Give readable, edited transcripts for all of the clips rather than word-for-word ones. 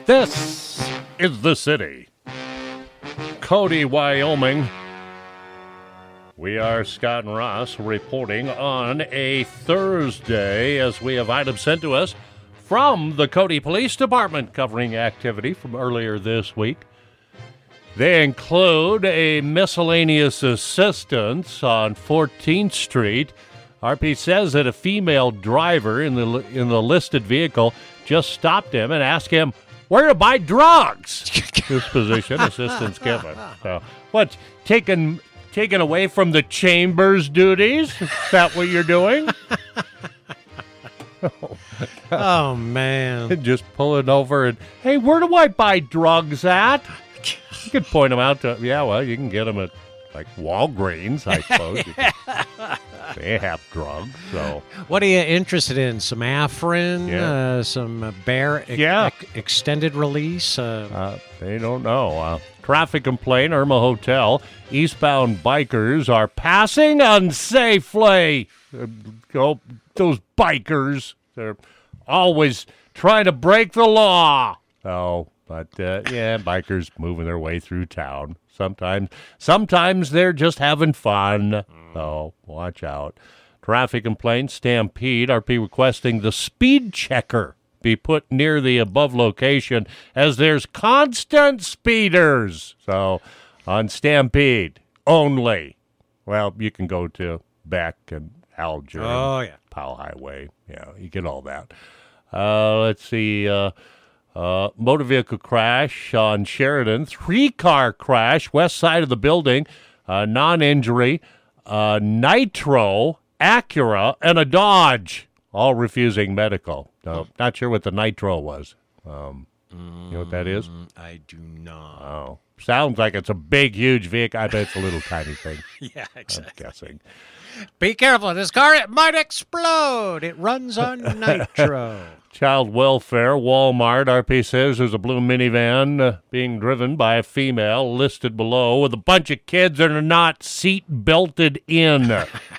This is the city. Cody, Wyoming. We are Scott and Ross reporting on a Thursday as we have items sent to us from the Cody Police Department covering activity from earlier this week. They include a miscellaneous assistance on 14th Street. RP says that a female driver in the listed vehicle just stopped him and asked him where to buy drugs. Disposition assistance given. So, what, taken away from the chamber's duties? Is that what you're doing? Oh, man. Just pulling over and, hey, where do I buy drugs at? You could point them out to, you can get them at, like, Walgreens, I suppose. They have drugs, so. What are you interested in? Some Afrin? Yeah. Some Bear extended release? They don't know. Traffic complaint, Irma Hotel. Eastbound bikers are passing unsafely. Those bikers, they're always trying to break the law. Bikers moving their way through town. Sometimes they're just having fun. So watch out. Traffic complaint, Stampede. RP requesting the speed checker be put near the above location as there's constant speeders. So on Stampede only. Well, you can go to Beck and Alger. Oh, yeah. Powell Highway. Yeah, you get all that. Let's see. Motor vehicle crash on Sheridan. 3-car crash, west side of the building. Non-injury. Nitro, Acura, and a Dodge. All refusing medical. Not sure what the Nitro was. You know what that is? I do not. Oh. Sounds like it's a big, huge vehicle. I bet it's a little tiny thing. Yeah, exactly. I'm guessing. Be careful. This car, it might explode. It runs on nitro. Child welfare, Walmart. RP says there's a blue minivan being driven by a female listed below with a bunch of kids that are not seat belted in.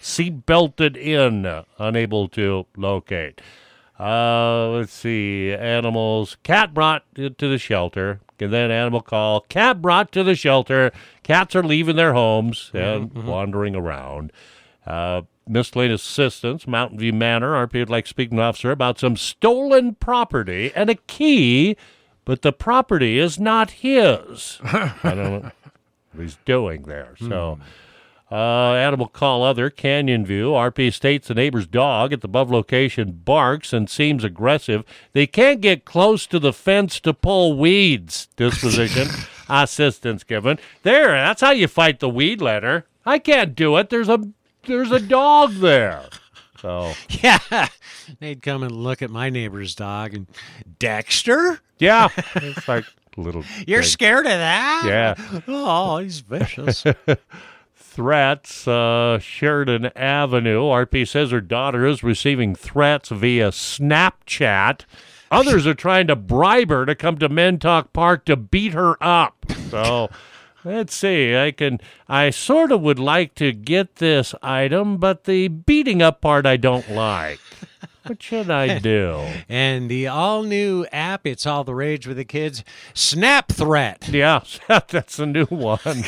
Unable to locate. Let's see. Animals. Cat brought to the shelter. And then animal call. Cat brought to the shelter. Cats are leaving their homes and wandering around. Miscellaneous assistance, Mountain View Manor. RP would like to speak to an officer about some stolen property and a key, but the property is not his. I don't know what he's doing there. So, animal call other, Canyon View. RP states the neighbor's dog at the above location barks and seems aggressive. They can't get close to the fence to pull weeds. Disposition assistance given. There, that's how you fight the weed litter. I can't do it. There's a dog there. So yeah, they'd come and look at my neighbor's dog and Dexter. Yeah, it's like little. You're scared of that? Yeah. Oh, he's vicious. Threats. Sheridan Avenue. RP says her daughter is receiving threats via Snapchat. Others are trying to bribe her to come to Mentalk Park to beat her up. So. Let's see, I sort of would like to get this item, but the beating up part I don't like. What should I do? And the all-new app, it's all the rage with the kids, Snap Threat. Yeah, that's a new one.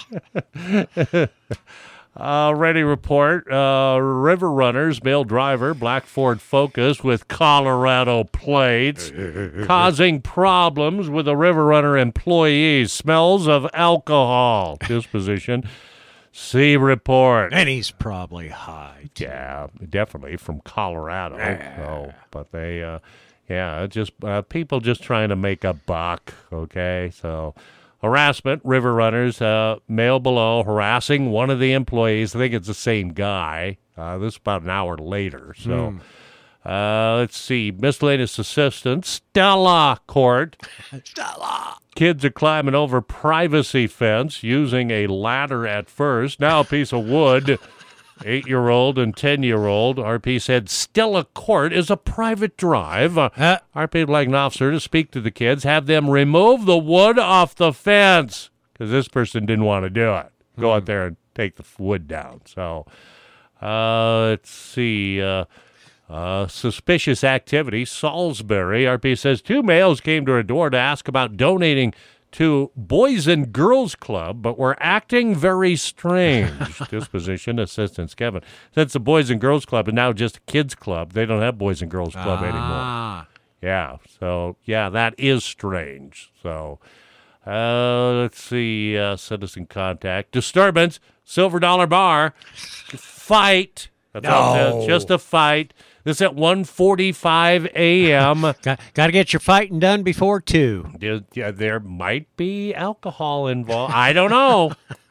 Ready report. River Runners, male driver, black Ford Focus with Colorado plates, causing problems with the River Runner employees. Smells of alcohol. Disposition. See report. And he's probably high, too. Yeah, definitely from Colorado. So, but they, just people just trying to make a buck, okay? So... Harassment, River Runners, male below, harassing one of the employees. I think it's the same guy. This is about an hour later. So, let's see. Miscellaneous assistance, Stella Court. Stella. Kids are climbing over privacy fence using a ladder at first. Now a piece of wood. 8-year-old and 10-year-old. RP said Stella Court is a private drive. RP would like an officer to speak to the kids, have them remove the wood off the fence, because this person didn't want to do it. Go out there and take the wood down. So, let's see. Suspicious activity, Salisbury. RP says 2 males came to her door to ask about donating to Boys and Girls Club, but were acting very strange. Disposition, assistance, Kevin. Since the Boys and Girls Club is now just a kids club, they don't have Boys and Girls Club anymore. Yeah, so, yeah, that is strange. So, let's see, citizen contact. Disturbance, Silver Dollar Bar, fight. That's all it says, just a fight. This at 1:45 a.m. Got to get your fighting done before 2. Yeah, there might be alcohol involved. I don't know.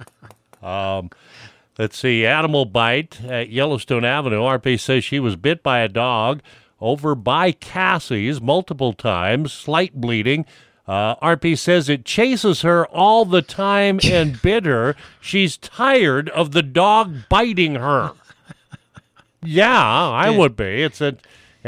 Let's see. Animal bite at Yellowstone Avenue. RP says she was bit by a dog over by Cassie's multiple times, slight bleeding. RP says it chases her all the time and bit her. She's tired of the dog biting her. Yeah, I would be. It's it's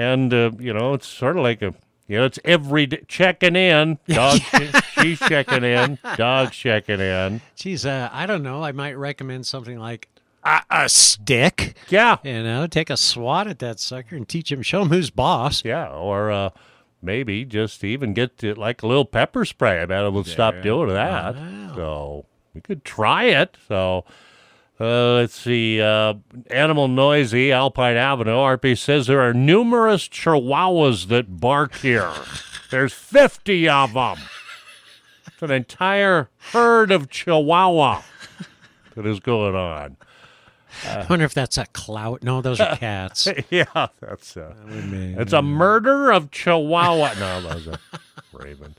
sort of like it's every day checking in. Dog, she's checking in. Dog's checking in. Geez, I don't know. I might recommend something like a stick. Yeah. Take a swat at that sucker and show him who's boss. Yeah, or maybe just even get to, like a little pepper spray. I bet it will stop doing that. Wow. So we could try it. So. Let's see. Animal noisy, Alpine Avenue. RP says there are numerous chihuahuas that bark here. There's 50 of them. It's an entire herd of chihuahua that is going on. I wonder if that's a clout. No, those are cats. Yeah, it's a murder of chihuahua. No, those are raven.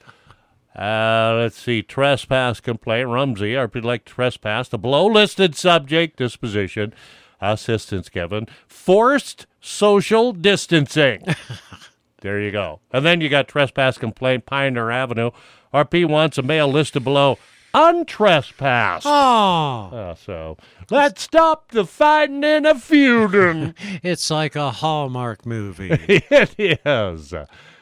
Let's see. Trespass complaint. Rumsey, RP like trespass. The below-listed subject, disposition, assistance, Kevin. Forced social distancing. There you go. And then you got trespass complaint, Pioneer Avenue. RP wants a male listed below. Untrespassed. So let's stop the fighting and the feuding. It's like a Hallmark movie. It is.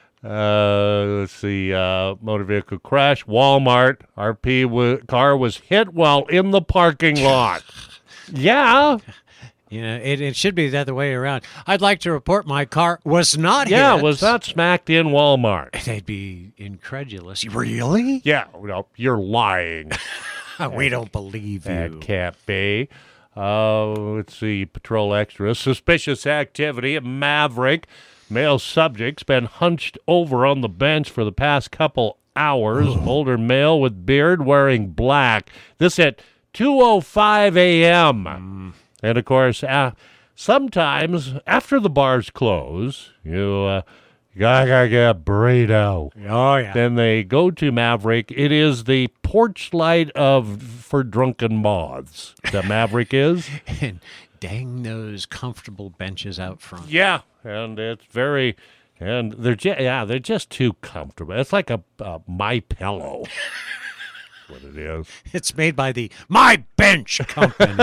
Let's see. Motor vehicle crash. Walmart. RP car was hit while in the parking lot. Yeah. It should be the other way around. I'd like to report my car was not hit. Yeah, was not smacked in Walmart. They'd be incredulous. Really? Yeah, well, you're lying. We don't believe you. That can't be. Let's see. Patrol extra. Suspicious activity at Maverick. Male subject's been hunched over on the bench for the past couple hours. Older male with beard wearing black. This at 2:05 a.m. And, of course, sometimes after the bars close, you gotta get a burrito. Oh, yeah. Then they go to Maverick. It is the porch light for drunken moths. The Maverick is. And dang those comfortable benches out front. Yeah, and it's very, and they're just too comfortable. It's like a My Pillow. That's what it is. It's made by the My Bench Company.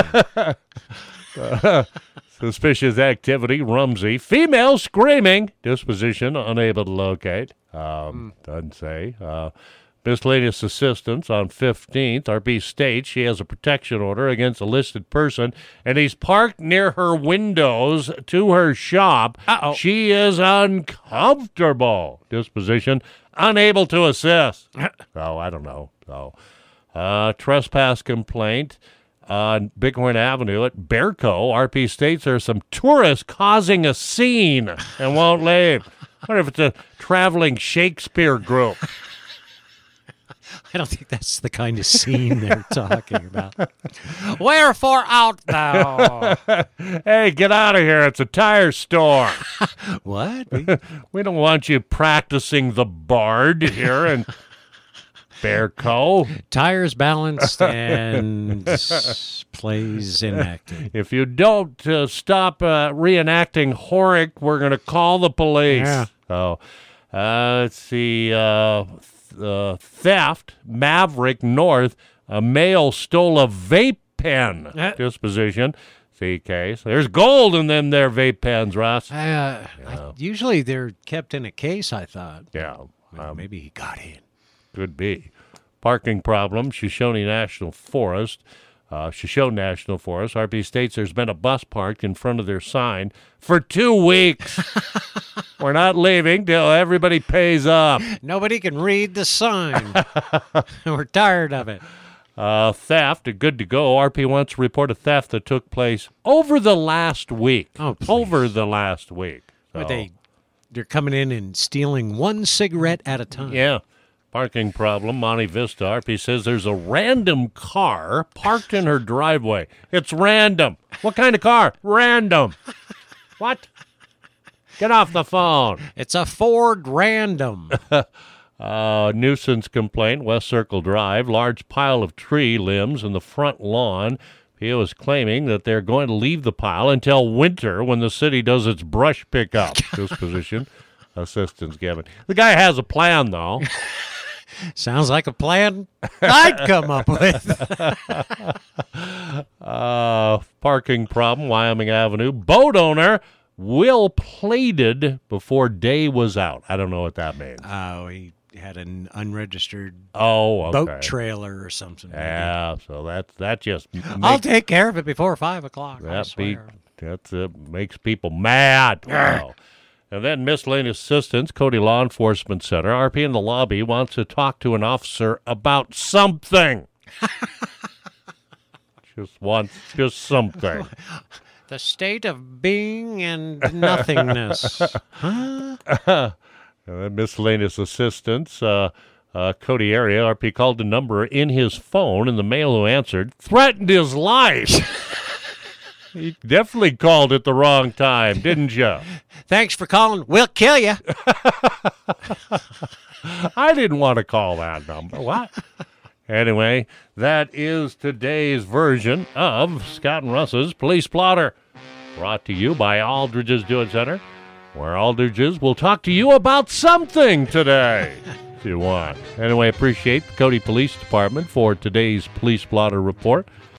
Suspicious activity, Rumsey. Female screaming. Disposition unable to locate. Doesn't say. Miscellaneous assistance on 15th. RP states she has a protection order against a listed person, and he's parked near her windows to her shop. Uh-oh. She is uncomfortable. Disposition unable to assist. Oh, I don't know. So, trespass complaint on Bighorn Avenue at Bearco. RP states there are some tourists causing a scene and won't leave. I wonder if it's a traveling Shakespeare group. I don't think that's the kind of scene they're talking about. Wherefore out thou? Hey, get out of here. It's a tire store. What? We don't want you practicing the bard here in Bearco. Tires balanced and plays enacted. If you don't stop reenacting Horick, we're going to call the police. Yeah. So, let's see. Theft, Maverick North. A male stole a vape pen. Disposition. See case. There's gold in them there vape pens, Ross. Usually they're kept in a case, I thought. Yeah. Maybe he got in. Could be. Parking problem, Shoshone National Forest. Shoshone National Forest, RP states there's been a bus parked in front of their sign for 2 weeks. We're not leaving till everybody pays up. Nobody can read the sign. We're tired of it. Theft, good to go. RP wants to report a theft that took place over the last week. Oh, please. Over the last week. But So, they're coming in and stealing one cigarette at a time. yeah. Parking problem, Monte Vista. RP says there's a random car parked in her driveway. It's random. What kind of car? Random. What? Get off the phone. It's a Ford Random. Nuisance complaint, West Circle Drive. Large pile of tree limbs in the front lawn. PO is claiming that they're going to leave the pile until winter when the city does its brush pickup. Disposition assistance given. The guy has a plan, though. Sounds like a plan I'd come up with. Parking problem, Wyoming Avenue. Boat owner will plated before day was out. I don't know what that means. Oh, he had an unregistered Oh, okay. boat trailer or something. Yeah, so that just I'll take care of it before 5 o'clock. I that swear. makes people mad. Wow. And then miscellaneous assistance, Cody Law Enforcement Center. RP in the lobby wants to talk to an officer about something. just something. The state of being and nothingness. Huh? Miscellaneous assistance, Cody area. RP called the number in his phone, and the male who answered threatened his life. He definitely called at the wrong time, didn't you? Thanks for calling. We'll kill you. I didn't want to call that number. What? Anyway, that is today's version of Scott and Russ's Police Blotter, brought to you by Aldridge's Do It Center, where Aldridge's will talk to you about something today, if you want. Anyway, appreciate the Cody Police Department for today's Police Blotter report.